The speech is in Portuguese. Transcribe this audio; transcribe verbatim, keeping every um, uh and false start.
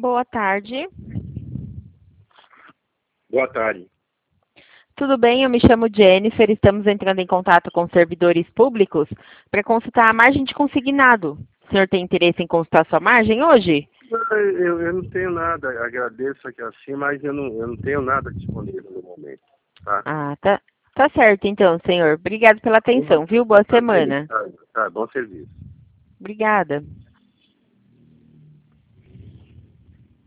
Boa tarde. Boa tarde. Tudo bem? Eu me chamo Jennifer. Estamos entrando em contato com servidores públicos para consultar a margem de consignado. O senhor tem interesse em consultar sua margem hoje? Eu, eu não tenho nada, agradeço aqui assim, mas eu não, eu não tenho nada disponível no momento. Tá? Ah, tá. Tá certo então, senhor. Obrigado pela atenção, viu? Boa Tá bem, semana. tá, tá, bom serviço. Obrigada.